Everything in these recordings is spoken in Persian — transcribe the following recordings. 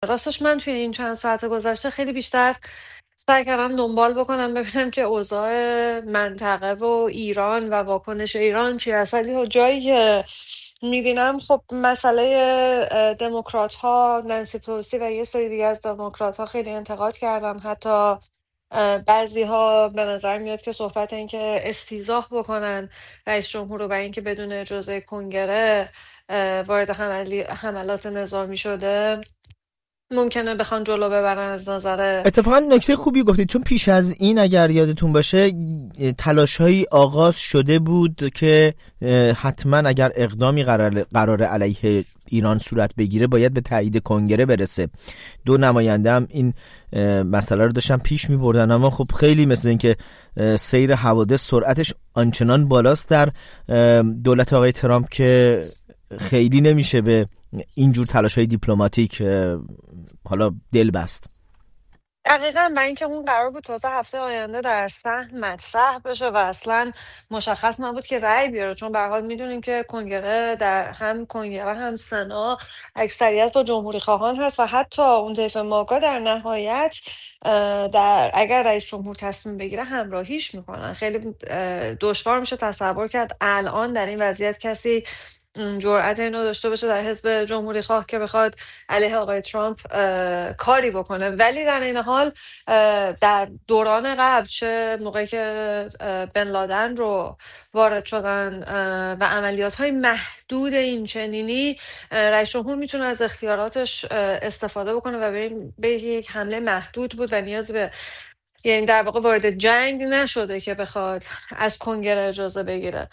راستش من توی این چند ساعت گذشته خیلی بیشتر سعی کردم دنبال بکنم ببینم که اوضاع منطقه و ایران و واکنش ایران چی هست. ولی تا جایی که میبینم خب مسئله دموکرات ها، نانسی پلوسی و یه سری دیگه از دموکرات ها خیلی انتقاد کردن. حتی بعضی ها به نظر میاد که صحبت این که استیضاح بکنن رئیس جمهور رو و اینکه بدون اجازه کنگره وارد حملات نظامی شده ممکنه بخوان جلو ببرن از نظر. اتفاقا نکته خوبی گفتید، چون پیش از این اگر یادتون باشه تلاش‌هایی آغاز شده بود که حتما اگر اقدامی قرار علیه ایران صورت بگیره باید به تایید کنگره برسه. دو نماینده هم این مسئله رو داشتن پیش می‌بردن، اما خب خیلی مثل این که سیر حوادث سرعتش آنچنان بالاست در دولت آقای ترامپ که خیلی نمیشه به اینجور تلاش‌های دیپلماتیک حالا دل بست. دقیقا، و اینکه اون قرار بود تازه هفته آینده در صحن مطرح بشه و اصلا مشخص نبود که رأی بیاره، چون به هر حال میدونیم که کنگره هم کنگره هم سنا اکثریت با جمهوری خواهان هست و حتی اون طیف ماگا در نهایت اگر رئیس جمهور تصمیم بگیره همراهیش میکنن. خیلی دشوار میشه تصور کرد الان در این وضعیت کسی جرأت اینو داشته باشه در حزب جمهوری خواه که بخواد علیه آقای ترامپ کاری بکنه. ولی در این حال در دوران قبل، چه موقعی که بن لادن رو وارد شدن و عملیات های محدود این چنینی، رئیس جمهور میتونه از اختیاراتش استفاده بکنه و به یک حمله محدود بود و نیازی به، یعنی در واقع وارد جنگ نشده که بخواد از کنگره اجازه بگیره.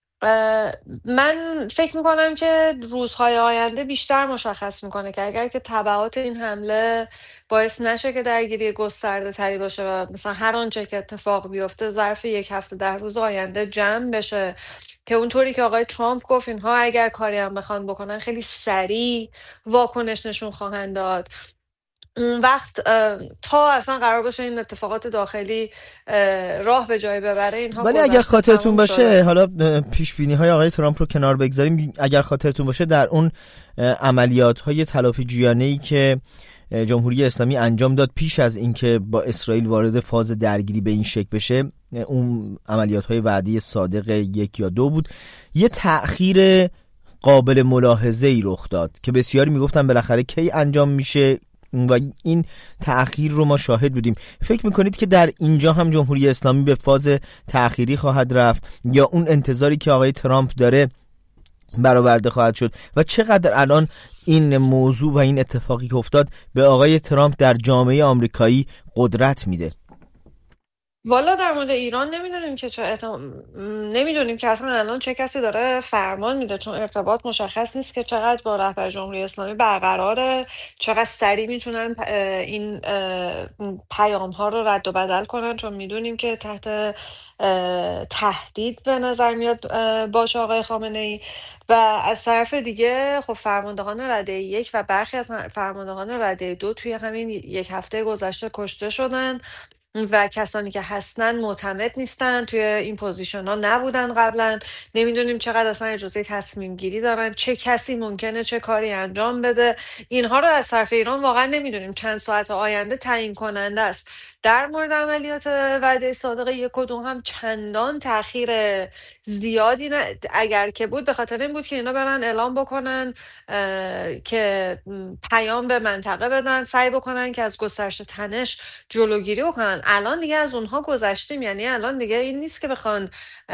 من فکر میکنم که روزهای آینده بیشتر مشخص میکنه که اگر که تبعات این حمله باعث نشه که درگیری گسترده تری باشه و مثلا هر آنچه که اتفاق بیفته ظرف یک هفته 10 روز آینده جمع بشه، که اونطوری که آقای ترامپ گفت اینها اگر کاری هم بخوان بکنن خیلی سریع واکنش نشون خواهند داد. اون وقت تا اصلا قرار باشه این اتفاقات داخلی راه به جای ببره، اینها ولی اگر گذشته خاطرتون تموم باشه، شده. حالا پیش بینی های آقای ترامپ رو کنار بگذاریم، اگر خاطرتون باشه در اون عملیات های تلافی جویانه‌ای که جمهوری اسلامی انجام داد پیش از اینکه با اسرائیل وارد فاز درگیری به این شکل بشه، اون عملیات های وعده صادق 1 یا 2 بود، یه تأخیر قابل ملاحظه‌ای رخ داد که بسیاری میگفتن بالاخره کی انجام میشه و این تأخیر رو ما شاهد بودیم. فکر میکنید که در اینجا هم جمهوری اسلامی به فاز تأخیری خواهد رفت یا اون انتظاری که آقای ترامپ داره برآورده خواهد شد و چقدر الان این موضوع و این اتفاقی که افتاد به آقای ترامپ در جامعه آمریکایی قدرت میده؟ والا در مورد ایران نمیدونیم که نمیدونیم که اصلا الان چه کسی داره فرمان میده، چون ارتباط مشخص نیست که چقدر با رهبر جمهوری اسلامی برقراره، چقدر سریع میتونن این پیام ها رو رد و بدل کنن، چون میدونیم که تحت تهدید به نظر میاد باشه آقای خامنه ای. و از طرف دیگه خب فرماندهان رده 1 و برخی از فرماندهان رده 2 توی همین یک هفته گذشته کشته شدن و کسانی که هستن معتمد نیستن، توی این پوزیشن ها نبودن قبلا. نمیدونیم چقدر اصلا اجازه تصمیم گیری دارن، چه کسی ممکنه چه کاری انجام بده. اینها رو از طرف ایران واقعا نمیدونیم. چند ساعت آینده تعیین کننده است. در مورد عملیات وعده صادق 1 و 2 هم چندان تأخیر زیادی اگر که بود به خاطر این بود که اینا برن اعلام بکنن که پیام به منطقه بدن، سعی بکنن که از گسترش تنش جلوگیری بکنن. الان دیگه از اونها گذشتیم، یعنی الان دیگه این نیست که بخوان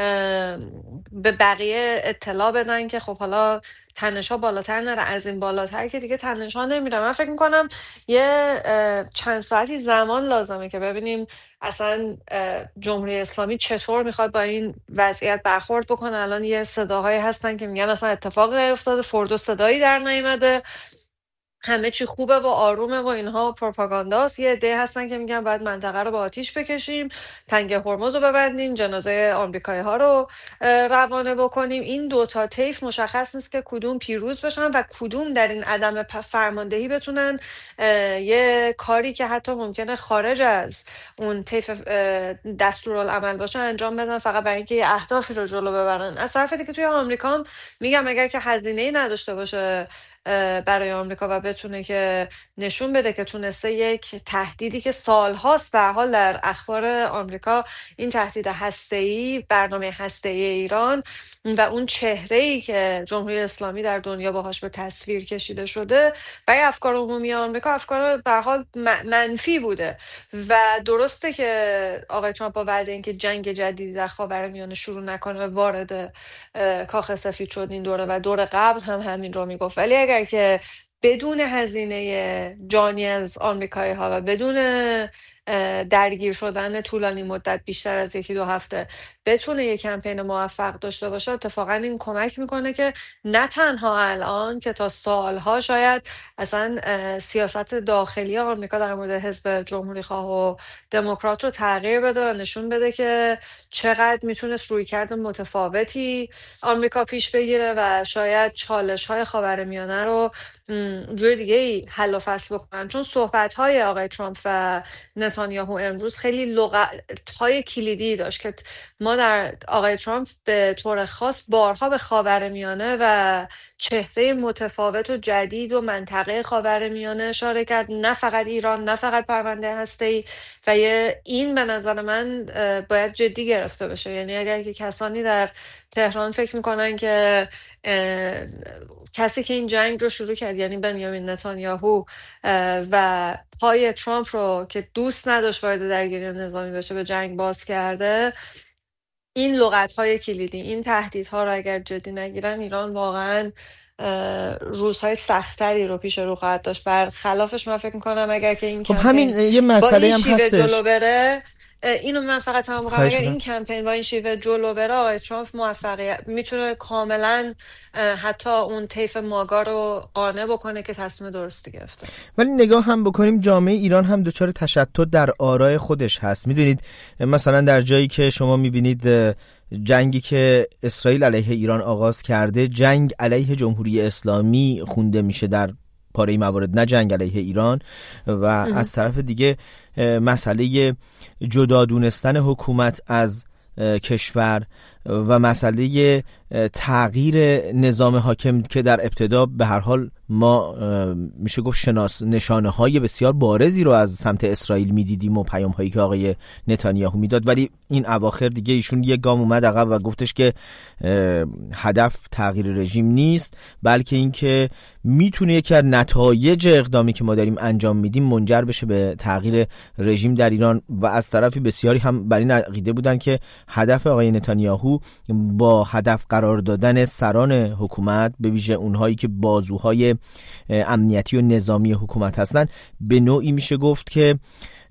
به بقیه اطلاع بدن که خب حالا تنش ها بالاتر نره. از این بالاتر که دیگه تنش ها نمیره. من فکر میکنم یه چند ساعتی زمان لازمه که ببینیم اصلا جمهوری اسلامی چطور میخواد با این وضعیت برخورد بکنه. الان یه صداهایی هستن که میگن اصلا اتفاقی افتاده، فردو صدایی در نیامده، همه چی خوبه و آرومه و اینها پروپاگانداست. یه عده هستن که میگن باید منطقه رو با آتیش بکشیم، تنگ هرمز رو ببندیم، جنازه آمریکایی ها رو روانه بکنیم. این دوتا طیف مشخص نیست که کدوم پیروز بشن و کدوم در این عدم فرماندهی بتونن یه کاری که حتی ممکنه خارج از اون طیف دستورالعمل باشه انجام بدن، فقط برای اینکه یه اهدافی رو جلو ببرن. از طرف دیگه توی آمریکا هم میگم اگر که هزینه‌ای نداشته باشه برای آمریکا و بتونه که نشون بده که تونسته یک تهدیدی که سالهاست به هر حال در اخبار آمریکا، این تهدید هسته‌ای، برنامه هسته‌ای ایران و اون چهره‌ای که جمهوری اسلامی در دنیا باهاش به تصویر کشیده شده، برای افکار عمومی آمریکا افکار به هر حال منفی بوده. و درسته که آقای ترامپ با وعده اینکه جنگ جدیدی در خاورمیانه شروع نکنه وارد کاخ سفید شد این دوره، و دور قبل هم همین رو میگفت، ولی اگر که بدون هزینه جانی از آمریکایی ها و بدون درگیر شدن طولانی مدت بیشتر از 1-2 هفته بتونه یک کمپین موفق داشته باشه، اتفاقا این کمک میکنه که نه تنها الان که تا سالها شاید اصلا سیاست داخلی آمریکا در مورد حزب جمهوری خواه و دموکرات رو تغییر بده و نشون بده که چقدر میتونست رویکرد متفاوتی آمریکا پیش بگیره و شاید چالش های خاورمیانه رو جور دیگه ای حل و فصل بکنن. چون صحبت های آقای ترامپ و نتانیاهو امروز خیلی لغت های کلیدی داشت که ما در آقای ترامپ به طور خاص بارها به خاورمیانه و چهره متفاوت و جدید و منطقه خاورمیانه اشاره کرد، نه فقط ایران، نه فقط پرونده هسته‌ای. و این به نظر من باید جدی گرفته بشه. یعنی اگر که کسانی در تهران فکر میکنن که کسی که این جنگ رو شروع کرد یعنی بنیامین نتانیاهو و پای ترامپ رو که دوست نداشت وارد درگیری نظامی بشه به جنگ باز کرده، این لغت‌های کلیدی، این تهدیدها رو اگر جدی نگیرن، ایران واقعاً روزهای سختری رو پیش رو خواهد داشت. برخلافش من فکر میکنم اگر که این خب همین یه با مسئله این هم شیوه هستش. جلو بره، اینو من فقط تمام میکنم، خواهش اگر می‌کنم. این کمپین با این شیوه جلو بره، آقای ترامپ موفقیت میتونه کاملا حتی اون طیف ماگا رو قانع بکنه که تصمیم درستی گرفته. ولی نگاه هم بکنیم جامعه ایران هم دچار تشتت در آرای خودش هست. میدونید مثلا در جایی که شما میبینید جنگی که اسرائیل علیه ایران آغاز کرده جنگ علیه جمهوری اسلامی خونده میشه در پاره موارد، نه جنگ علیه ایران. و از طرف دیگه مسئله جدا دونستن حکومت از کشور و مسئله تغییر نظام حاکم که در ابتدا به هر حال ما میشه گفت نشانه های بسیار بارزی رو از سمت اسرائیل میدیدیم و پیام هایی که آقای نتانیاهو میداد، ولی این اواخر دیگه ایشون یک گام اومد عقب و گفتش که هدف تغییر رژیم نیست، بلکه این که میتونه یکی از نتایج اقدامی که ما داریم انجام میدیم منجر بشه به تغییر رژیم در ایران. و از طرفی بسیاری هم بر این عقیده بودن که هدف آقای نتانیاهو با هدف قرار دادن سران حکومت، به ویژه اونهایی که بازوهای امنیتی و نظامی حکومت هستن، به نوعی میشه گفت که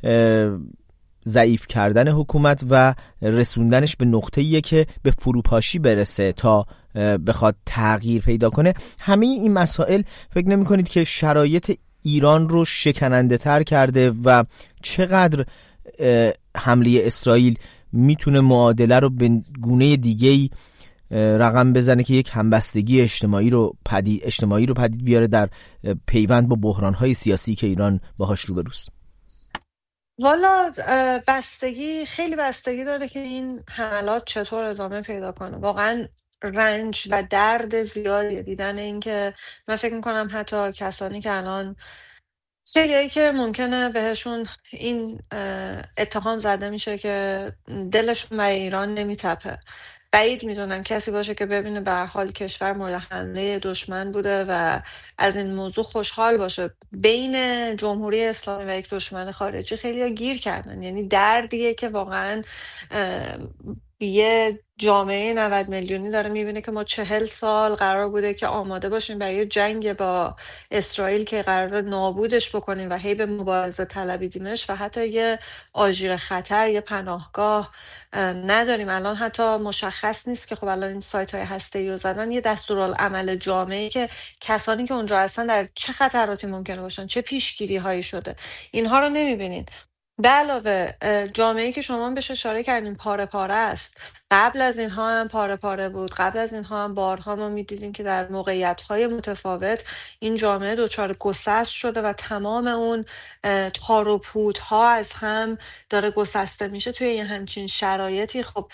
ضعیف کردن حکومت و رسوندنش به نقطه‌ایه که به فروپاشی برسه تا بخواد تغییر پیدا کنه. همه این مسائل فکر نمی کنید که شرایط ایران رو شکننده تر کرده و چقدر حمله اسرائیل میتونه معادله رو به گونه دیگه‌ای رقم بزنه که یک همبستگی اجتماعی رو پدید بیاره در پیوند با بحران‌های سیاسی که ایران باهاش روبروست؟ والا خیلی بستگی داره که این حملات چطور ادامه پیدا کنه. واقعا رنج و درد زیادی دیدن این که من فکر میکنم حتی کسانی که الان خیلیایی که ممکنه بهشون این اتهام زده میشه که دلشون برای ایران نمیتپه، بعید میدونم کسی باشه که ببینه به هر حال کشور مورد حمله دشمن بوده و از این موضوع خوشحال باشه. بین جمهوری اسلامی و یک دشمن خارجی خیلی گیر کردن. یعنی دردیه که واقعا یه جامعه 90 میلیونی داره میبینه که ما 40 سال قرار بوده که آماده باشیم برای جنگ با اسرائیل که قرار نابودش بکنیم و هی به مبارزه طلبیدیمش و حتی یه آژیر خطر، یه پناهگاه نداریم. الان حتی مشخص نیست که خب الان این سایت های هسته‌ای رو زدن، یه دستورالعمل جامعی که کسانی که اونجا هستن در چه خطراتی ممکنه باشن، چه پیشگیری هایی شده، اینها رو نمیبینین. به علاوه جامعه‌ای که شما بهش اشاره کردین پاره پاره است. قبل از اینها هم پاره پاره بود. قبل از اینها هم بارها ما می‌دیدیم که در موقعیت‌های متفاوت این جامعه دچار گسست شده و تمام اون تار و پودها از هم داره گسسته میشه. توی یه همچین شرایطی خب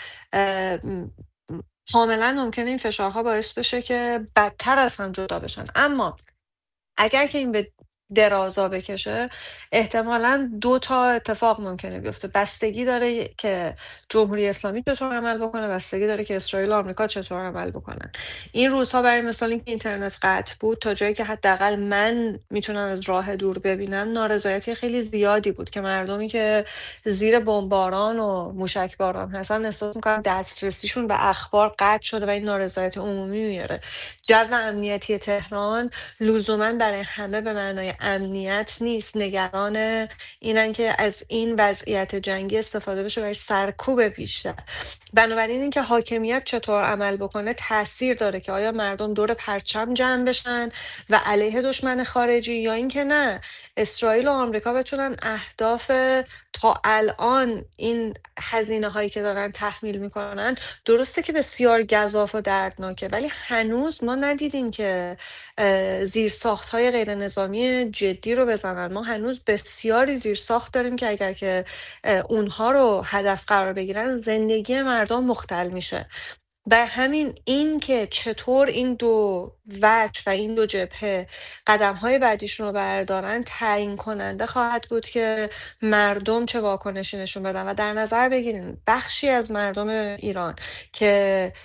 کاملا ممکنه این فشارها باعث بشه که بدتر از هم جدا بشن. اما اگر که این به درازا بکشه احتمالاً 2 تا اتفاق ممکنه بیفته. بستگی داره که جمهوری اسلامی چطور عمل بکنه، بستگی داره که اسرائیل و آمریکا چطور عمل بکنن. این روزها برای مثال اینکه اینترنت قطع بود، تا جایی که حداقل من میتونم از راه دور ببینم، نارضایتی خیلی زیادی بود که مردمی که زیر بمباران و موشکباران هستن احساس میکنن دسترسیشون به اخبار قطع شده و این نارضایتی عمومی میاره. جو امنیتی تهران لزوما برای همه به معنای امنیت نیست. نگران اینن که از این وضعیت جنگی استفاده بشه برای سرکوب بیشتر. بنابراین اینکه حاکمیت چطور عمل بکنه تاثیر داره که آیا مردم دور پرچم جمع بشن و علیه دشمن خارجی، یا اینکه نه، اسرائیل و آمریکا بتونن اهداف تا الان این هزینه هایی که دارن تحمیل میکنن، درسته که بسیار گزاف و دردناکه، ولی هنوز ما ندیدیم که زیرساخت های غیر نظامی جدی رو بزنن. ما هنوز بسیاری زیرساخت داریم که اگر که اونها رو هدف قرار بگیرن زندگی مردم مختل میشه. بر همین این که چطور این دو وجه و این دو جبهه قدم‌های بعدیشون رو بردارن تعیین کننده خواهد بود که مردم چه واکنشی نشون بدن. و در نظر بگیرین بخشی از مردم ایران که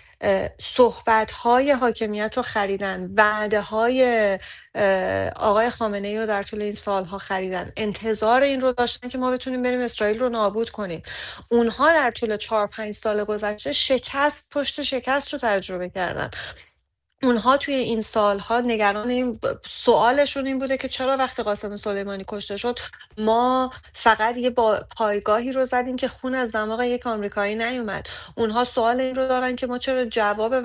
صحبت‌های حاکمیت رو خریدن، وعده‌های آقای خامنه‌ای رو در طول این سالها خریدن، انتظار این رو داشتن که ما بتونیم بریم اسرائیل رو نابود کنیم، اونها در طول 4-5 سال گذشته شکست پشت شکست رو تجربه کردن. اونها توی این سالها نگران این سوالشون این بوده که چرا وقتی قاسم سلیمانی کشته شد ما فقط یه پایگاهی رو زدیم که خون از دماغ یک آمریکایی نیومد. اونها سوال این رو دارن که ما چرا جواب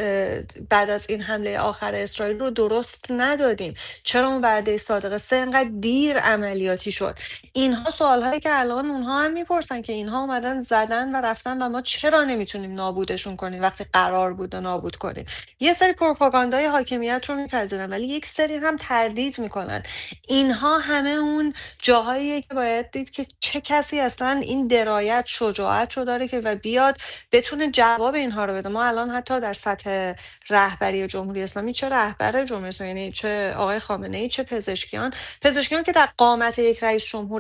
بعد از این حمله آخر اسرائیل رو درست ندادیم، چرا اون وعده صادقه 3 انقدر دیر عملیاتی شد. اینها سوالهایی که الان اونها هم میپرسن که اینها اومدن زدن و رفتن و ما چرا نمیتونیم نابودشون کنیم وقتی قرار بود نابود کنیم. یه سری پروپاگاندای حاکمیت رو میپذیرن ولی یک سری هم تردید میکنن. اینها همه اون جاهاییه که باید دید که چه کسی اصلا این درایت شجاعت رو داره که و بیاد بتونه جواب اینها رو بده. ما الان حتی در سطح رهبری جمهوری اسلامی، چه رهبر جمهوری اسلامی یعنی چه آقای خامنه‌ای چه پزشکیان که در قامت یک رئیس جمهور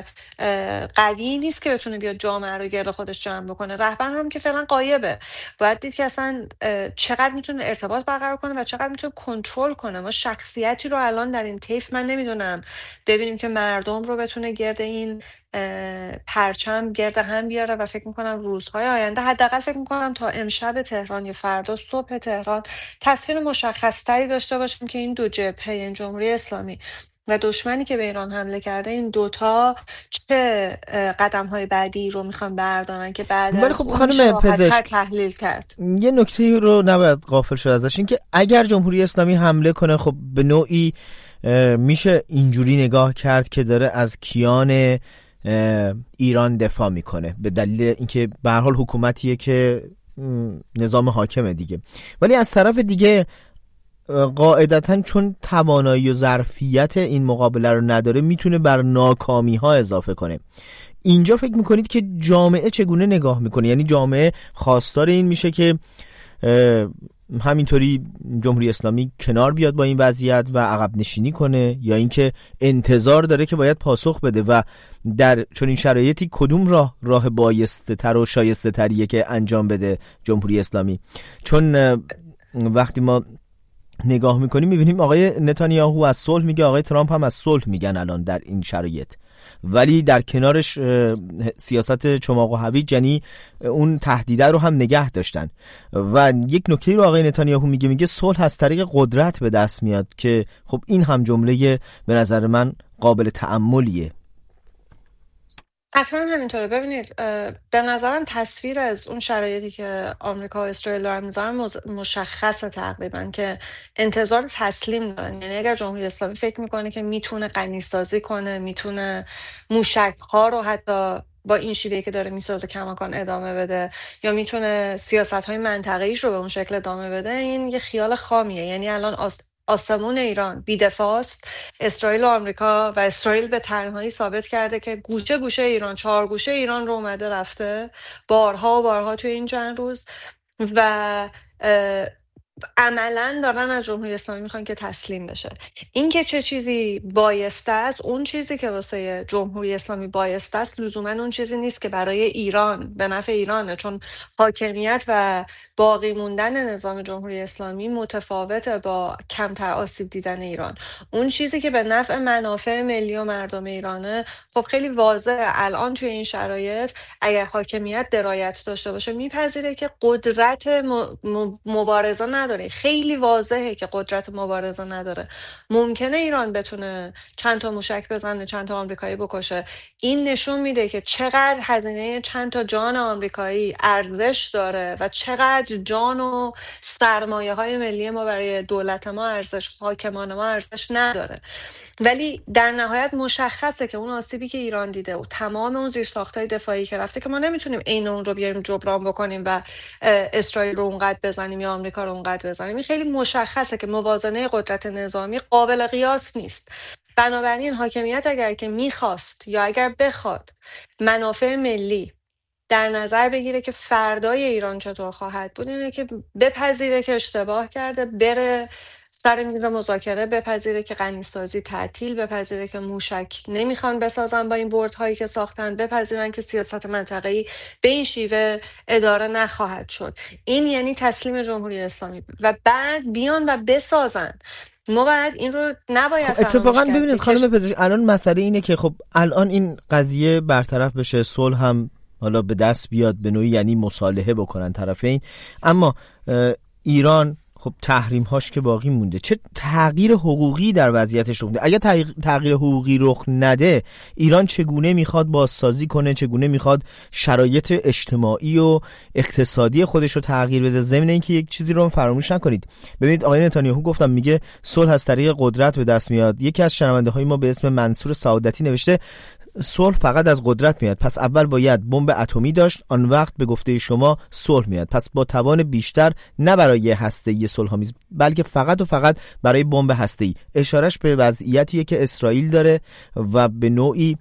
قوی نیست که بتونه بیاد جامعه رو گرد خودش جمع بکنه. رهبر هم که فعلا غایبه. باید دید که اصلا چقدر میتونه ارتباط برقرار کنه و چقدر میتونه کنترل کنه. ما شخصیتی رو الان در این طیف من نمیدونم ببینیم که مردم رو بتونه گرد این پرچم گرد هم بیاره و فکر میکنم روزهای آینده، حداقل فکر میکنم تا امشب تهران یا فردا صبح تهران، تصویر مشخصتری داشته باشیم که این دو جبهه، این جمهوری اسلامی و دشمنی که به ایران حمله کرده، این دوتا چه قدم‌های بعدی رو میخوان بردارن که بعد از خب اون خانم پزشک تحلیل کرد. یه نکته رو نباید غافل شد ازش، این که اگر جمهوری اسلامی حمله کنه خب به نوعی میشه اینجوری نگاه کرد که داره از کیان ایران دفاع میکنه، به دلیل اینکه به هر حال حکومتیه که نظام حاکمه دیگه. ولی از طرف دیگه قاعدتاً چون توانایی و ظرفیت این مقابله رو نداره میتونه بر ناکامی ها اضافه کنه. اینجا فکر میکنید که جامعه چگونه نگاه میکنه؟ یعنی جامعه خواستار این میشه که همینطوری جمهوری اسلامی کنار بیاد با این وضعیت و عقب نشینی کنه، یا اینکه انتظار داره که باید پاسخ بده و در چنین شرایطی کدوم راه بایسته تر و شایسته تریه که انجام بده جمهوری اسلامی؟ چون وقتی ما نگاه میکنیم میبینیم آقای نتانیاهو از صلح میگه، آقای ترامپ هم از صلح میگن الان در این شرایط، ولی در کنارش سیاست چماق و هویج، یعنی اون تهدیده رو هم نگه داشتن. و یک نکته رو آقای نتانیاهو میگه صلح از طریق قدرت به دست میاد، که خب این هم جمله به نظر من قابل تأملیه. حتما همینطوره. ببینید به نظرم تصویر از اون شرایطی که آمریکا و اسرائیل دارن میذارن مشخصه تقریبا که انتظار تسلیم دارن. یعنی اگر جمهوری اسلامی فکر میکنه که میتونه غنیسازی کنه، میتونه موشک‌ها رو حتی با این شیوهی که داره میسازه کماکان ادامه بده، یا میتونه سیاست‌های منطقه‌ایش رو به اون شکل ادامه بده، این یه خیال خامیه. یعنی الان آسمون ایران بی‌دفاع است. اسرائیل و آمریکا و اسرائیل به تنهایی ثابت کرده که گوشه گوشه ایران، 4 گوشه ایران رو اومده رفته بارها و بارها توی این چند روز. و عملا دارن از جمهوری اسلامی میخوان که تسلیم بشه. این که چه چیزی بایسته است، اون چیزی که واسه جمهوری اسلامی بایسته است لزوما اون چیزی نیست که برای ایران به نفع ایرانه، چون حاکمیت و باقی موندن نظام جمهوری اسلامی متفاوته با کمتر آسیب دیدن ایران. اون چیزی که به نفع منافع ملی و مردم ایرانه، خب خیلی واضحه الان توی این شرایط اگر حاکمیت درایت داشته باشه میپذیره که قدرت مبارزه نداره. خیلی واضحه که قدرت مبارزه نداره. ممکنه ایران بتونه چند تا موشک بزنه، چند تا آمریکایی بکشه. این نشون میده که چقدر هزینه چند تا جان آمریکایی ارزش داره و چقدر جان و سرمایه های ملی ما برای دولت ما ارزش، حاکمان ما ارزش نداره. ولی در نهایت مشخصه که اون آسیبی که ایران دیده و تمام اون زیرساخت‌های دفاعی که رفته که ما نمیتونیم عین اون رو بیاریم جبران بکنیم و اسرائیل رو اونقدر بزنیم یا آمریکا رو اونقدر بزنیم. این خیلی مشخصه که موازنه قدرت نظامی قابل قیاس نیست. بنابراین حاکمیت اگر که میخواست یا اگر بخواد منافع ملی در نظر بگیره که فردای ایران چطور خواهد بود، اینه که بپذیره که اشتباه کرده، بره سر میز مذاکره، بپذیره که غنیسازی تعطیل، بپذیره که موشک نمیخوان بسازن با این بردهایی که ساختن، بپذیرن که سیاست منطقه‌ای به این شیوه اداره نخواهد شد. این یعنی تسلیم جمهوری اسلامی بود و بعد بیان و بسازن. ما باید این رو نباید خب اتفاقا ببینید خانم پزشک، الان مسئله اینه که خب الان این قضیه برطرف بشه، صلح هم حالا به دست بیاد به نوعی، یعنی مصالحه بکنن طرفین، اما ایران خب تحریم هاش که باقی مونده. چه تغییر حقوقی در وضعیتش رخ میده؟ اگر تغییر حقوقی رخ نده، ایران چگونه میخواد بازسازی کنه، چگونه میخواد شرایط اجتماعی و اقتصادی خودش رو تغییر بده؟ ضمن اینکه یک چیزی رو فراموش نکنید، ببینید آقای نتانیاهو گفتم میگه صلح از طریق قدرت به دست میاد. یکی از شنونده های ما به اسم منصور سعادتی نوشته صلح فقط از قدرت میاد، پس اول باید بمب اتمی داشت، آن وقت به گفته شما صلح میاد. پس با توان بیشتر، نه برای هسته‌ای صلح‌آمیز بلکه فقط و فقط برای بمب هسته‌ای. اشارش به وضعیتیه که اسرائیل داره و به نوعی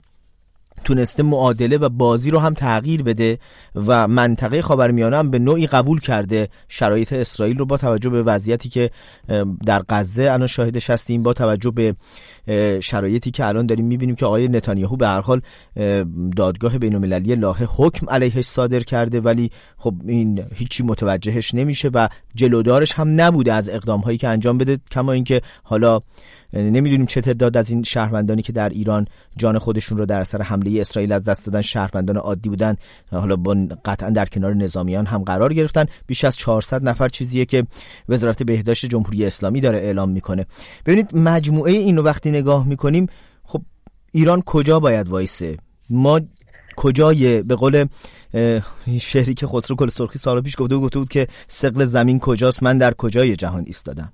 تونسته معادله و بازی رو هم تغییر بده و منطقه خاورمیانه هم به نوعی قبول کرده شرایط اسرائیل رو، با توجه به وضعیتی که در غزه الان شاهدش هستیم، با توجه به شرایطی که الان داریم میبینیم که آقای نتانیاهو به هر حال دادگاه بین‌المللی لاهه حکم علیهش صادر کرده، ولی خب این هیچی متوجهش نمیشه و جلودارش هم نبوده از اقدام‌هایی که انجام بده. کما اینکه حالا نمیدونیم چه تعداد از این شهروندانی که در ایران جان خودشون رو در اثر حمله اسرائیل از دست دادن شهروندان عادی بودن، حالا قطعا در کنار نظامیان هم قرار گرفتن. بیش از 400 نفر چیزیه که وزارت بهداشت جمهوری اسلامی داره اعلام میکنه. ببینید مجموعه اینو وقتی نگاه میکنیم، خب ایران کجا باید وایسه؟ ما کجای، به قول شعری که خسرو گل سرخی سال پیش گفته بود که ثقل زمین کجاست، من در کجای جهان ایستادم.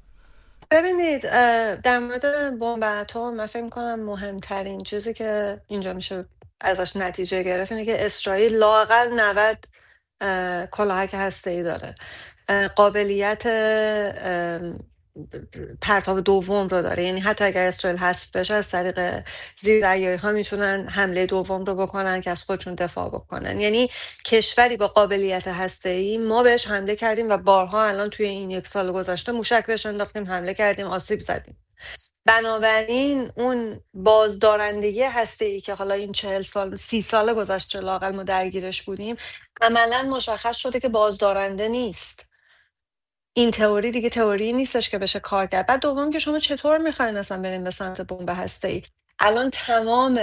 ببینید در مورد بمب اتم من فکر می‌کنم مهمترین چیزی که اینجا میشه ازش نتیجه گرفت اینه که اسرائیل لااقل 90 کلاهک هسته‌ای داره، قابلیت پرتاب دوم رو داره. یعنی حتی اگر اسرائیل حذف بشه از طریق زیردریایی ها میتونن حمله دوم رو بکنن که از خودشون دفاع بکنن. یعنی کشوری با قابلیت هسته‌ای، ما بهش حمله کردیم و بارها الان توی این 1 سال گذشته موشک بهش انداختیم، حمله کردیم، آسیب زدیم. بنابراین اون بازدارندگی هسته‌ای که حالا این 40 سال 30 سال گذشته لااقل ما درگیرش بودیم، عملاً مشخص شده که بازدارنده نیست. این تئوری دیگه تئوری نیستش که بشه کار کرد. بعد دوم که شما چطور میخواین اصلا بریم به سمت بمب هسته‌ای؟ الان تمام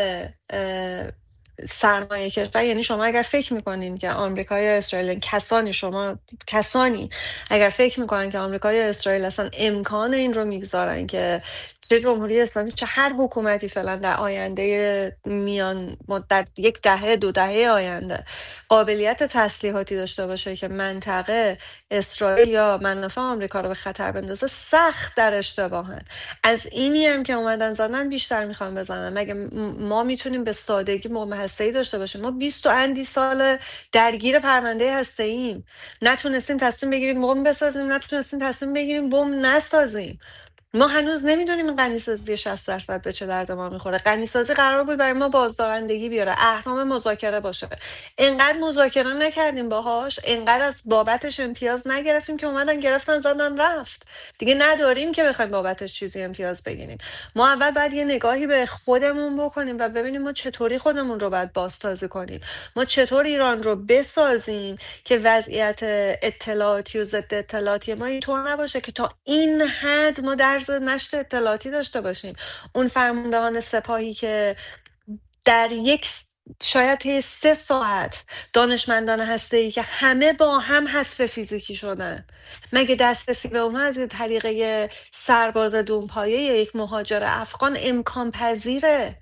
سرمایه کشور، یعنی شما اگر فکر میکنین که آمریکا یا اسرائیل، کسانی اگر فکر میکنن که آمریکا یا اسرائیل اصلا امکان این رو میگذارن که چه جمهوری اسلامی چه هر حکومتی فعلا در آینده میان در 1 دهه 2 دهه آینده قابلیت تسلیحاتی داشته باشه که منطقه اسرائیل یا منافع آمریکا رو به خطر بندازه، سخت در اشتباهن. از اینی هم که اومدن زدن بیشتر میخوان بزنن. مگه ما میتونیم به سادگی بمب هسته‌ای داشته باشیم؟ ما 20 و اندی سال درگیر پرونده هسته‌ایم، نتونستیم تصمیم بگیریم بمب بسازیم، نتونستیم تصمیم بگیریم بمب نسازیم. ما هنوز نمیدونیم این غنیسازی 60% به چه درد ما میخوره. غنیسازی قرار بود برای ما بازدارندگی بیاره، اهرام مذاکره باشه. انقدر مذاکره نکردیم باهاش، انقدر از بابتش امتیاز نگرفتیم که اومدن گرفتن زدن رفت. دیگه نداریم که بخوایم بابتش چیزی امتیاز بگیریم. ما اول باید یه نگاهی به خودمون بکنیم و ببینیم ما چطوری خودمون رو باید بازسازی کنیم. ما چطور ایران رو بسازیم که وضعیت اطلاعاتی و ضد اطلاعاتی ما اینطور نباشه که تا این حد ما درز نشر اطلاعاتی داشته باشیم. اون فرماندهان سپاهی که در شاید طی 3 ساعت دانشمندان هسته‌ای که همه با هم حذف فیزیکی شدن، مگه دسترسی به اونها از طریق سرباز دونپایه یا یک مهاجر افغان امکان پذیره؟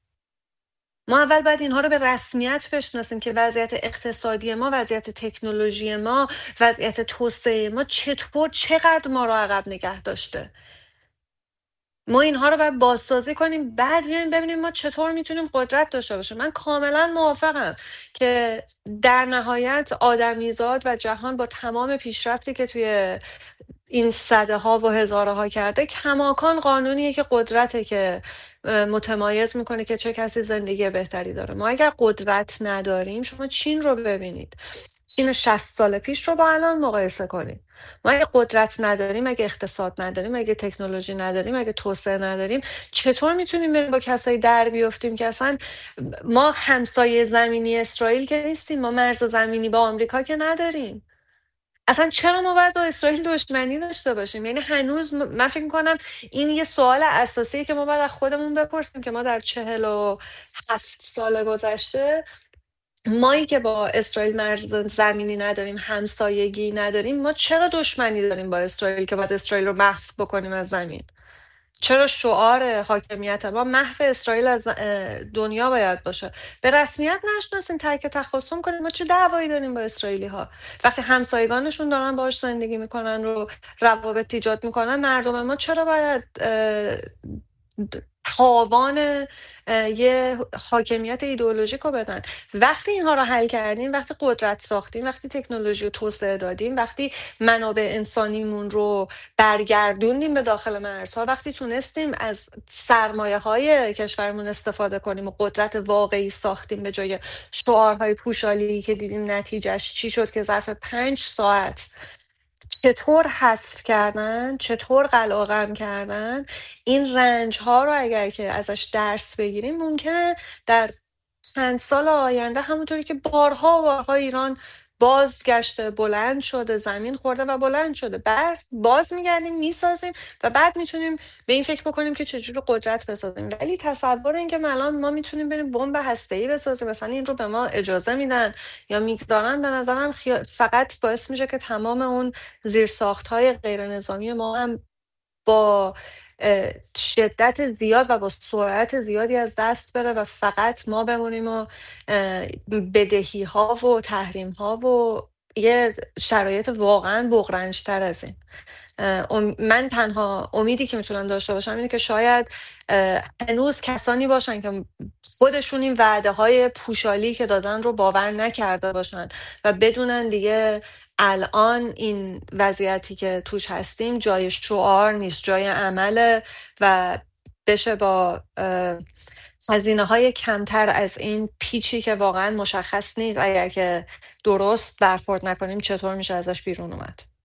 ما اول باید اینها رو به رسمیت بشناسیم که وضعیت اقتصادی ما، وضعیت تکنولوژی ما، وضعیت توسعه ما چقدر ما رو عقب نگه داشته. ما اینها رو باید بازسازی کنیم، بعد بیایم ببینیم ما چطور میتونیم قدرت داشته باشیم. من کاملا موافقم که در نهایت آدمیزاد و جهان با تمام پیشرفتی که توی این صده ها و هزاره ها کرده، کماکان قانونیه که قدرته که متمایز میکنه که چه کسی زندگی بهتری داره. ما اگر قدرت نداریم، شما چین رو ببینید، چین 60 سال پیش رو با الان مقایسه کنیم. ما اگه قدرت نداریم، اگه اقتصاد نداریم، اگه تکنولوژی نداریم، اگه توسعه نداریم، چطور میتونیم بریم با کسایی در بیافتیم که اصلا ما همسایه زمینی اسرائیل که نیستیم، ما مرز زمینی با آمریکا که نداریم. اصلا چرا ما باید با اسرائیل دشمنی داشته باشیم؟ یعنی هنوز من فکر میکنم این یه سوال اساسی که ما باید از خودمون بپرسیم که ما در 47 سال گذشته، مایی که با اسرائیل مرز زمینی نداریم، همسایگی نداریم، ما چرا دشمنی داریم با اسرائیل که باید اسرائیل رو محو بکنیم از زمین؟ چرا شعار حاکمیت ما محو اسرائیل از دنیا باید باشه؟ به رسمیت نشناسیم، ترک تخاصم کنیم. ما چه دعوایی داریم با اسرائیلی ها وقتی همسایگانشون دارن باهاش زندگی میکنن رو روابط ایجاد میکنن؟ مردم ما چرا باید تاوان یه حاکمیت ایدئولوژیک رو بدن؟ وقتی اینها رو حل کردیم، وقتی قدرت ساختیم، وقتی تکنولوژی رو توسعه دادیم، وقتی منابع انسانیمون رو برگردوندیم به داخل مرزها، وقتی تونستیم از سرمایه های کشورمون استفاده کنیم و قدرت واقعی ساختیم به جای شعارهای پوشالی که دیدیم نتیجهش چی شد که ظرف 5 ساعت چطور حذف کردن، چطور قلقم کردن. این رنج ها رو اگر که ازش درس بگیریم، ممکنه در چند سال آینده همونطوری که بارها و بارها ایران بازگشته، بلند شده، زمین خورده و بلند شده، باز میگردیم میسازیم و بعد میتونیم به این فکر بکنیم که چجوری قدرت بسازیم. ولی تصور این که الان ما میتونیم بریم بمب هسته‌ای بسازیم، مثلا این رو به ما اجازه میدن یا میدارن، به نظرم فقط باعث میشه که تمام اون زیرساخت‌های غیر نظامی ما هم با شدت زیاد و با سرعت زیادی از دست بره و فقط ما بمونیم و بدهی ها و تحریم ها و یه شرایط واقعا بغرنج‌تر از این. من تنها امیدی که میتونم داشته باشم اینه که شاید هنوز کسانی باشن که خودشون این وعده های پوشالی که دادن رو باور نکرده باشن و بدونن دیگه الان این وضعیتی که توش هستیم جای شعار نیست، جای عمله و بشه با هزینه‌های کمتر از این پیچی که واقعا مشخص نیست اگر که درست برخورد نکنیم چطور میشه ازش بیرون اومد.